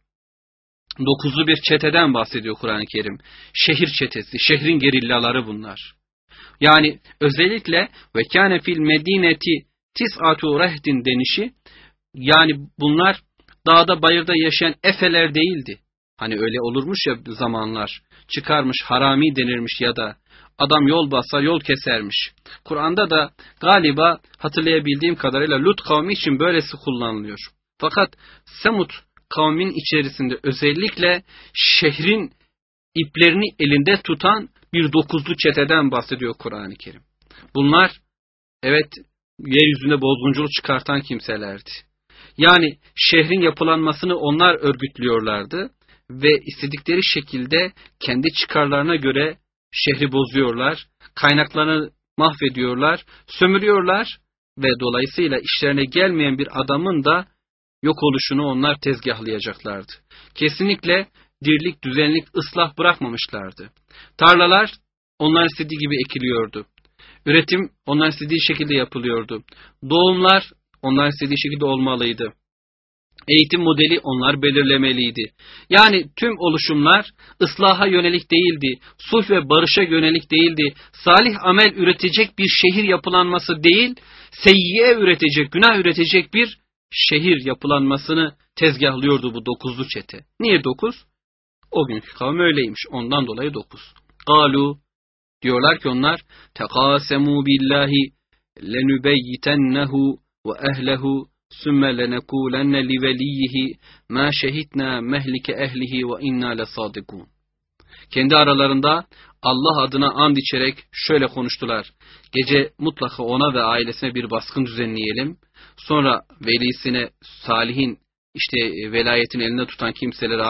Speaker 1: 9'lu bir çeteden bahsediyor Kur'an-ı Kerim. Şehir çetesi, şehrin gerillaları bunlar. Yani özellikle ve kâne fil medineti tis'atu rahdin denişi, yani bunlar dağda bayırda yaşayan efeler değildi. Hani öyle olurmuş ya zamanlar, çıkarmış harami denirmiş ya da adam yol basar yol kesermiş. Kur'an'da da galiba hatırlayabildiğim kadarıyla Lut kavmi için böylesi kullanılıyor. Fakat Semud kavmin içerisinde özellikle şehrin iplerini elinde tutan bir 9'lu çeteden bahsediyor Kur'an-ı Kerim. Bunlar evet yeryüzünde bozgunculuk çıkartan kimselerdi. Yani şehrin yapılanmasını onlar örgütlüyorlardı ve istedikleri şekilde kendi çıkarlarına göre şehri bozuyorlar, kaynaklarını mahvediyorlar, sömürüyorlar ve dolayısıyla işlerine gelmeyen bir adamın da yok oluşunu onlar tezgahlayacaklardı. Kesinlikle dirlik, düzenlik, ıslah bırakmamışlardı. Tarlalar onlar istediği gibi ekiliyordu. Üretim onlar istediği şekilde yapılıyordu. Doğumlar onlar istediği şekilde olmalıydı. Eğitim modeli onlar belirlemeliydi. Yani tüm oluşumlar ıslaha yönelik değildi, sulh ve barışa yönelik değildi. Salih amel üretecek bir şehir yapılanması değil, seyyiye üretecek, günah üretecek bir şehir yapılanmasını tezgahlıyordu bu 9'lu çete. Niye 9? O günkü kavim öyleymiş. Ondan dolayı 9. Galu, diyorlar ki onlar, tekâsemû billahi lenübeyyitennehu ve ehlehu sümme lenekûlenne liveliyyihi mâ şehitnâ mehlike ehlihi ve innâ lesâdikûn. Kendi aralarında Allah adına and içerek şöyle konuştular. Gece mutlaka ona ve ailesine bir baskın düzenleyelim. Sonra velisine Salih'in işte velayetin elinde tutan kimselere,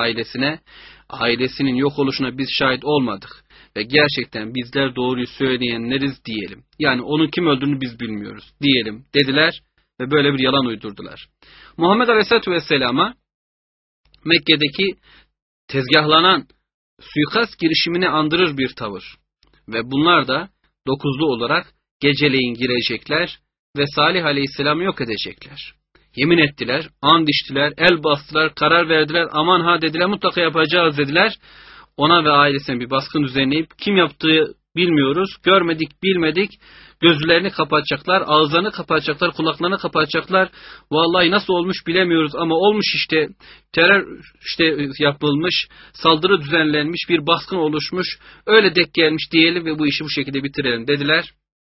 Speaker 1: ailesinin yok oluşuna biz şahit olmadık. Ve gerçekten bizler doğruyu söyleyenleriz diyelim. Yani onun kim öldüğünü biz bilmiyoruz diyelim dediler ve böyle bir yalan uydurdular. Muhammed Aleyhisselatü Vesselam'a Mekke'deki tezgahlanan suikast girişimini andırır bir tavır. Ve bunlar da dokuzlu olarak geceleyin girecekler ve Salih Aleyhisselam'ı yok edecekler. Yemin ettiler, and içtiler, el bastılar, karar verdiler, aman ha dediler, mutlaka yapacağız dediler. Ona ve ailesine bir baskın düzenleyip kim yaptığı bilmiyoruz, görmedik, bilmedik. Gözlerini kapatacaklar, ağızlarını kapatacaklar, kulaklarını kapatacaklar. Vallahi nasıl olmuş bilemiyoruz ama olmuş işte, terör işte yapılmış, saldırı düzenlenmiş, bir baskın oluşmuş, öyle denk gelmiş diyelim ve bu işi bu şekilde bitirelim dediler.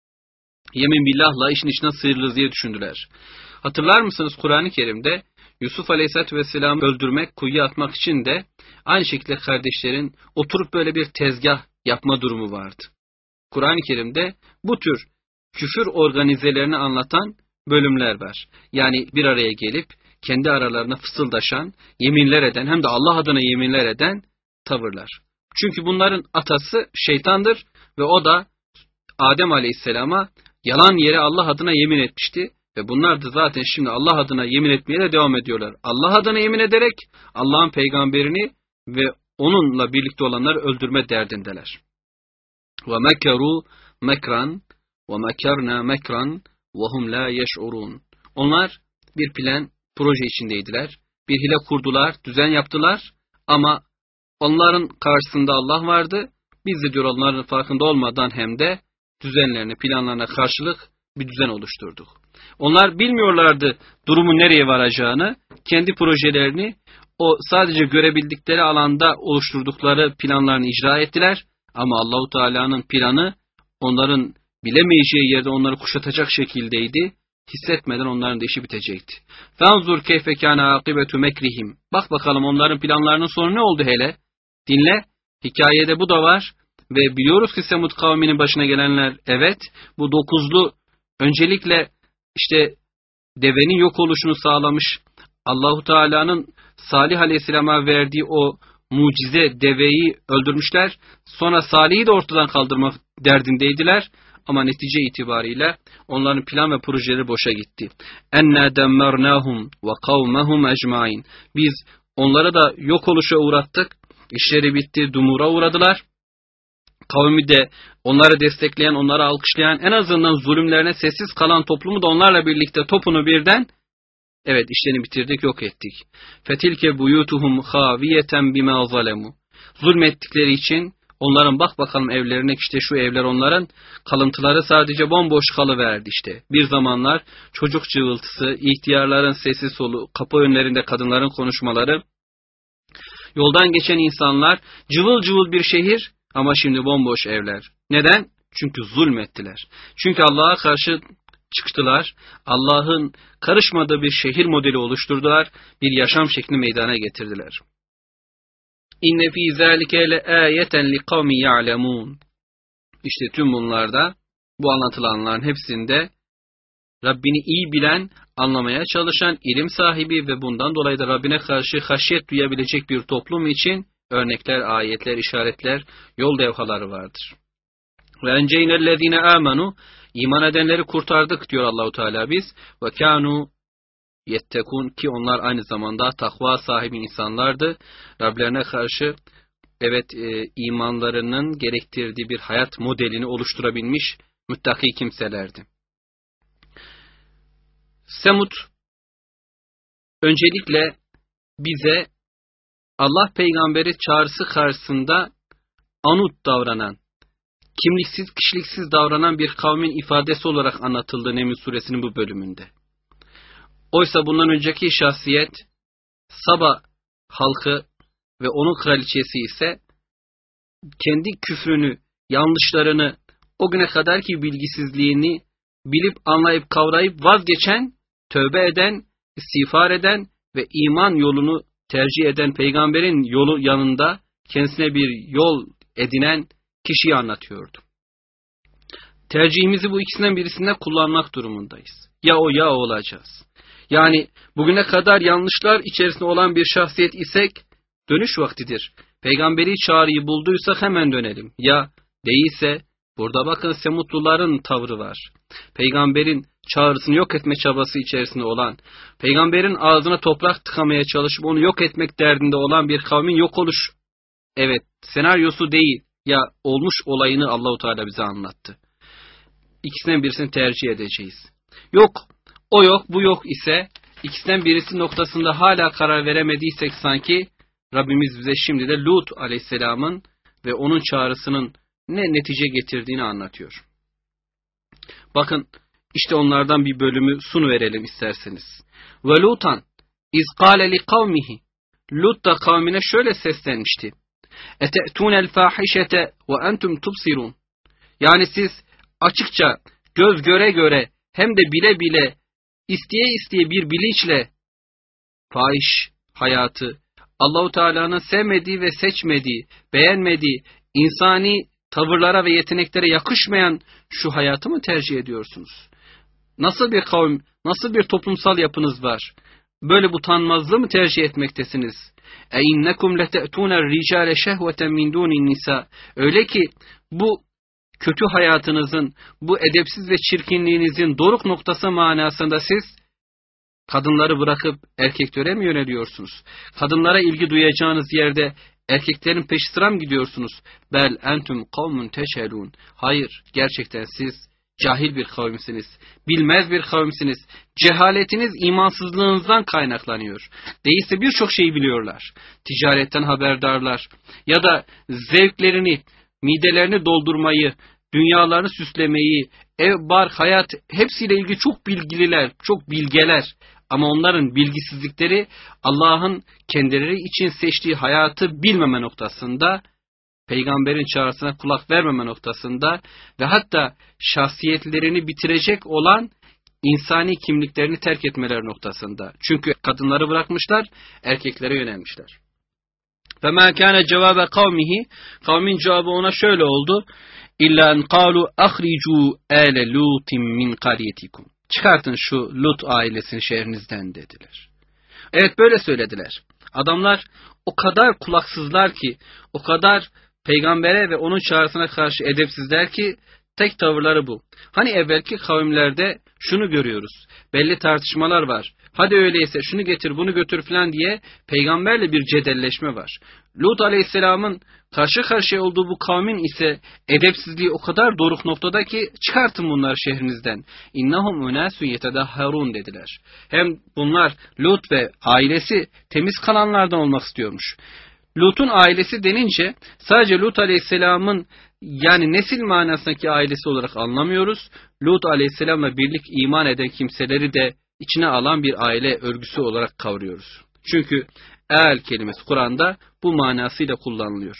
Speaker 1: Yemin billahla işin içinden sıyrılırız diye düşündüler. Hatırlar mısınız Kur'an-ı Kerim'de Yusuf Aleyhisselatü Vesselam'ı öldürmek, kuyuya atmak için de aynı şekilde kardeşlerin oturup böyle bir tezgah yapma durumu vardı. Kur'an-ı Kerim'de bu tür küfür organizelerini anlatan bölümler var. Yani bir araya gelip kendi aralarına fısıldaşan, yeminler eden, hem de Allah adına yeminler eden tavırlar. Çünkü bunların atası şeytandır ve o da Adem Aleyhisselam'a yalan yere Allah adına yemin etmişti. Ve bunlar da zaten şimdi Allah adına yemin etmeye de devam ediyorlar. Allah adına yemin ederek Allah'ın peygamberini ve onunla birlikte olanları öldürme derdindeler. وَمَكَرُوا مَكْرًا وَمَكَرْنَا مَكْرًا وَهُمْ لَا يَشْعُرُونَ. Onlar bir plan, proje içindeydiler. Bir hile kurdular, düzen yaptılar ama onların karşısında Allah vardı. Biz de diyor onların farkında olmadan hem de düzenlerine, planlarına karşılık bir düzen oluşturduk. Onlar bilmiyorlardı durumun nereye varacağını, kendi projelerini o sadece görebildikleri alanda oluşturdukları planlarını icra ettiler. Ama Allahu Teala'nın planı onların bilemeyeceği yerde onları kuşatacak şekildeydi. Hissetmeden onların da işi bitecekti. Fenzur keyfe kana akibetu mekrihim. Bak bakalım onların planlarının sonu ne oldu hele? Dinle. Hikayede bu da var. Ve biliyoruz ki Semud kavminin başına gelenler, evet, bu dokuzlu öncelikle işte devenin yok oluşunu sağlamış. Allahu Teala'nın Salih Aleyhisselam'a verdiği o mucize deveyi öldürmüşler. Sonra Salih'i de ortadan kaldırmak derdindeydiler. Ama netice itibariyle onların plan ve projeleri boşa gitti. Enna demmernahum ve kavmahum ecmaîn. Biz onları da yok oluşa uğrattık. İşleri bitti, dumura uğradılar. Kavmi de onları destekleyen, onları alkışlayan, en azından zulümlerine sessiz kalan toplumu da onlarla birlikte topunu birden, evet, işlerini bitirdik, yok ettik. Fetilke buyutuhum haviyeten bima zalemu. Zulmettikleri için onların bak bakalım evlerine, işte şu evler onların kalıntıları sadece bomboş kalıverdi işte. Bir zamanlar çocuk cıvıltısı, ihtiyarların sesi solu, kapı önlerinde kadınların konuşmaları, yoldan geçen insanlar, cıvıl cıvıl bir şehir ama şimdi bomboş evler. Neden? Çünkü zulmettiler. Çünkü Allah'a karşı çıktılar. Allah'ın karışmadığı bir şehir modeli oluşturdular. Bir yaşam şekli meydana getirdiler. İnne fî zâlike le âyeten li kavmi ya'lemûn. İşte tüm bunlarda, bu anlatılanların hepsinde Rabbini iyi bilen, anlamaya çalışan, ilim sahibi ve bundan dolayı da Rabbine karşı haşyet duyabilecek bir toplum için örnekler, ayetler, işaretler, yol levhaları vardır. Ve enceynellezine amenu, iman edenleri kurtardık diyor Allahu Teala biz. Ve kanu yettekun, ki onlar aynı zamanda takva sahibi insanlardı. Rablerine karşı evet imanlarının gerektirdiği bir hayat modelini oluşturabilmiş müttaki kimselerdi. Semud öncelikle bize Allah peygamberi çağrısı karşısında anut davranan, kimliksiz, kişiliksiz davranan bir kavmin ifadesi olarak anlatıldı Neml suresinin bu bölümünde. Oysa bundan önceki şahsiyet Saba halkı ve onun kraliçesi ise kendi küfrünü, yanlışlarını, o güne kadarki bilgisizliğini bilip, anlayıp, kavrayıp vazgeçen, tövbe eden, istiğfar eden ve iman yolunu tercih eden peygamberin yolu yanında kendisine bir yol edinen kişiyi anlatıyordu. Tercihimizi bu ikisinden birisinde kullanmak durumundayız. Ya o ya o olacağız. Yani bugüne kadar yanlışlar içerisinde olan bir şahsiyet isek dönüş vaktidir. Peygamberi çağrıyı bulduysak hemen dönelim. Ya değilse burada bakın Semutluların tavrı var. Peygamberin çağrısını yok etme çabası içerisinde olan, peygamberin ağzına toprak tıkamaya çalışıp onu yok etmek derdinde olan bir kavmin yok oluş. Evet, senaryosu değil ya olmuş olayını Allahu Teala bize anlattı. İkisinden birisini tercih edeceğiz. Yok, o yok, bu yok ise ikisinden birisi noktasında hala karar veremediysek sanki Rabbimiz bize şimdi de Lut aleyhisselamın ve onun çağrısının ne netice getirdiğini anlatıyor. Bakın işte onlardan bir bölümü sunuverelim isterseniz. Ve Lutan iz kâle li kavmihi. Lut da kavmine şöyle seslenmişti. Ete'tûnel fâhişete ve entum tubsirun. Yani siz açıkça göz göre göre hem de bile bile isteye isteye bir bilinçle fahiş hayatı, Allahu Teala'nın sevmediği ve seçmediği, beğenmediği insani tavırlara ve yeteneklere yakışmayan şu hayatı mı tercih ediyorsunuz? Nasıl bir kavim, nasıl bir toplumsal yapınız var? Böyle utanmazlığı mı tercih etmektesiniz? İnnekum lete'tûner ricâle şehveten min dûnin nisa. Öyle ki bu kötü hayatınızın, bu edepsiz ve çirkinliğinizin doruk noktası manasında siz kadınları bırakıp erkeklere mi yöneliyorsunuz? Kadınlara ilgi duyacağınız yerde erkeklerin peşi sıra mı gidiyorsunuz? Bel entum kavmun teşelûn. Hayır, gerçekten siz cahil bir kavimsiniz. Bilmez bir kavimsiniz. Cehaletiniz imansızlığınızdan kaynaklanıyor. Değilse birçok şeyi biliyorlar. Ticaretten haberdarlar. Ya da zevklerini, midelerini doldurmayı, dünyalarını süslemeyi, ev, bark, hayat hepsiyle ilgili çok bilgililer, çok bilgeler. Ama onların bilgisizlikleri Allah'ın kendileri için seçtiği hayatı bilmeme noktasında, peygamberin çağrısına kulak vermeme noktasında ve hatta şahsiyetlerini bitirecek olan insani kimliklerini terk etmeleri noktasında. Çünkü kadınları bırakmışlar, erkeklere yönelmişler. فَمَا كَانَ جَوَابَ قَوْمِهِ. Kavmin cevabı ona şöyle oldu. İlla en kalu ahriju ale Lutin min qaryetikum. Çıkartın şu Lut ailesini şehrinizden dediler. Evet, böyle söylediler. Adamlar o kadar kulaksızlar ki, o kadar peygambere ve onun çağrısına karşı edepsizler ki tek tavırları bu. Hani evvelki kavimlerde şunu görüyoruz. Belli tartışmalar var. Hadi öyleyse şunu getir bunu götür falan diye peygamberle bir cedelleşme var. Lut aleyhisselamın karşı karşıya olduğu bu kavmin ise edepsizliği o kadar doruk noktada ki çıkartın bunları şehrinizden. İnnahum unasun yetedahharun dediler. Hem bunlar Lut ve ailesi temiz kalanlardan olmak istiyormuş. Lut'un ailesi denince sadece Lut aleyhisselamın yani nesil manasındaki ailesi olarak anlamıyoruz. Lut aleyhisselamla birlik iman eden kimseleri de içine alan bir aile örgüsü olarak kavruyoruz. Çünkü el kelimesi Kur'an'da bu manasıyla kullanılıyor.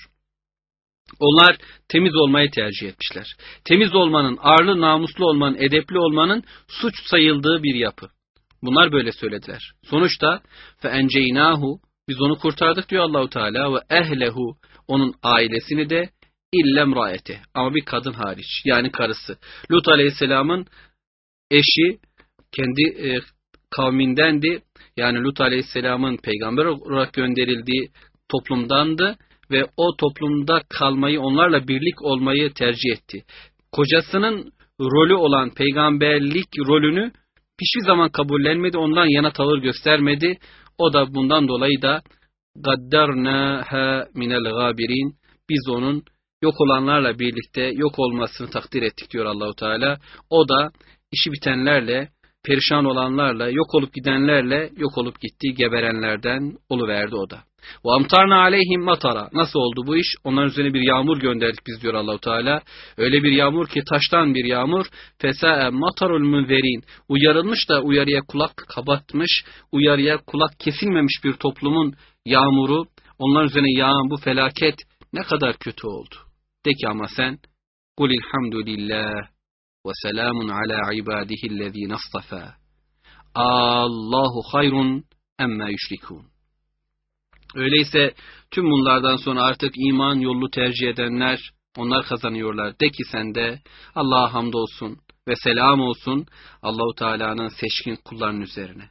Speaker 1: Onlar temiz olmayı tercih etmişler. Temiz olmanın, arlı namuslu olmanın, edepli olmanın suç sayıldığı bir yapı. Bunlar böyle söylediler. Sonuçta فَاَنْجَيْنَاهُ biz onu kurtardık diyor Allahu Teala ve ehlehu onun ailesini de illem raete ama bir kadın hariç yani karısı. Lut aleyhisselamın eşi kendi kavmindendi. Yani Lut aleyhisselamın peygamber olarak gönderildiği toplumdandı ve o toplumda kalmayı, onlarla birlik olmayı tercih etti. Kocasının rolü olan peygamberlik rolünü hiçbir zaman kabullenmedi, ondan yana tavır göstermedi. O da bundan dolayı da gaddarnaha minel gabirin biz onun yok olanlarla birlikte yok olmasını takdir ettik diyor Allahu Teala. O da işi bitenlerle, perişan olanlarla, yok olup gidenlerle yok olup gittiği geberenlerden oluverdi o da. Ve amtarna aleyhim matara. Nasıl oldu bu iş? Onların üzerine bir yağmur gönderdik biz diyor Allahu Teala. Öyle bir yağmur ki taştan bir yağmur. Fesa'e matarul munzerin. Uyarılmış da uyarıya kulak kabartmış, uyarıya kulak kesilmemiş bir toplumun yağmuru, onların üzerine yağan bu felaket ne kadar kötü oldu. De ki ama sen kulilhamdülillah ve selamun ala ibadihillezine istafa. Allahu hayrun emma yüşrikun. Öyleyse tüm bunlardan sonra artık iman yolunu tercih edenler onlar kazanıyorlar. De ki sen de Allah'a hamdolsun ve selam olsun Allahu Teala'nın seçkin kullarının üzerine.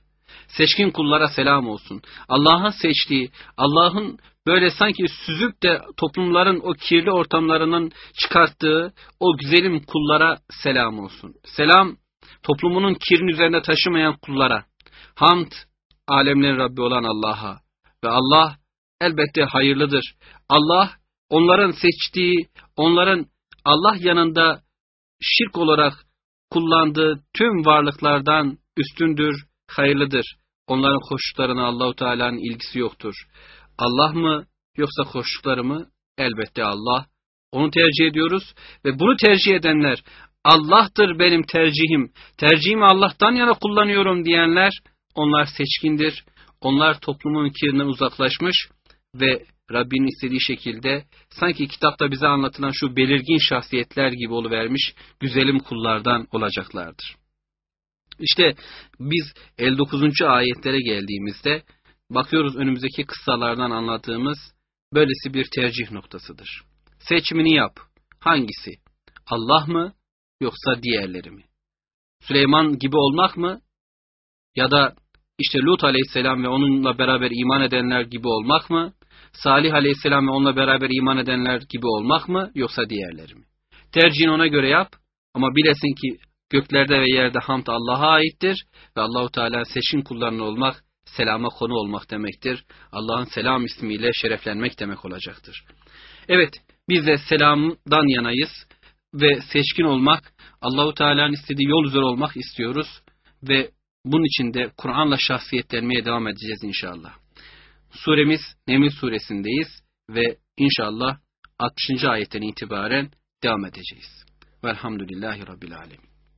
Speaker 1: seçkin kullara selam olsun. Allah'ın seçtiği, Allah'ın böyle sanki süzüp de toplumların o kirli ortamlarının çıkarttığı o güzelim kullara selam olsun. Selam, toplumunun kirini üzerine taşımayan kullara. Hamd, alemlerin Rabbi olan Allah'a. Ve Allah elbette hayırlıdır. Allah, onların seçtiği, onların Allah yanında şirk olarak kullandığı tüm varlıklardan üstündür, hayırlıdır. Onların koştuklarına Allahu Teala'nın ilgisi yoktur. Allah mı yoksa koştukları mı? Elbette Allah. Onu tercih ediyoruz ve bunu tercih edenler, Allah'tır benim tercihim, tercihimi Allah'tan yana kullanıyorum diyenler, onlar seçkindir. Onlar toplumun kirinden uzaklaşmış ve Rabbinin istediği şekilde sanki kitapta bize anlatılan şu belirgin şahsiyetler gibi oluvermiş güzelim kullardan olacaklardır. İşte biz 59. ayetlere geldiğimizde bakıyoruz önümüzdeki kıssalardan anladığımız böylesi bir tercih noktasıdır. Seçimini yap. Hangisi? Allah mı yoksa diğerleri mi? Süleyman gibi olmak mı? Ya da işte Lut aleyhisselam ve onunla beraber iman edenler gibi olmak mı? Salih aleyhisselam ve onunla beraber iman edenler gibi olmak mı? Yoksa diğerleri mi? Tercihini ona göre yap ama bilesin ki göklerde ve yerde hamd Allah'a aittir ve Allahu Teala seçkin kullarının olmak, selama konu olmak demektir. Allah'ın selam ismiyle şereflenmek demek olacaktır. Evet, biz de selamdan yanayız ve seçkin olmak, Allahu Teala'nın istediği yol üzere olmak istiyoruz ve bunun için de Kur'an'la şahsiyetlenmeye devam edeceğiz inşallah. Suremiz Neml suresindeyiz ve inşallah 60. ayetten itibaren devam edeceğiz. Velhamdülillahi Rabbil Alemin.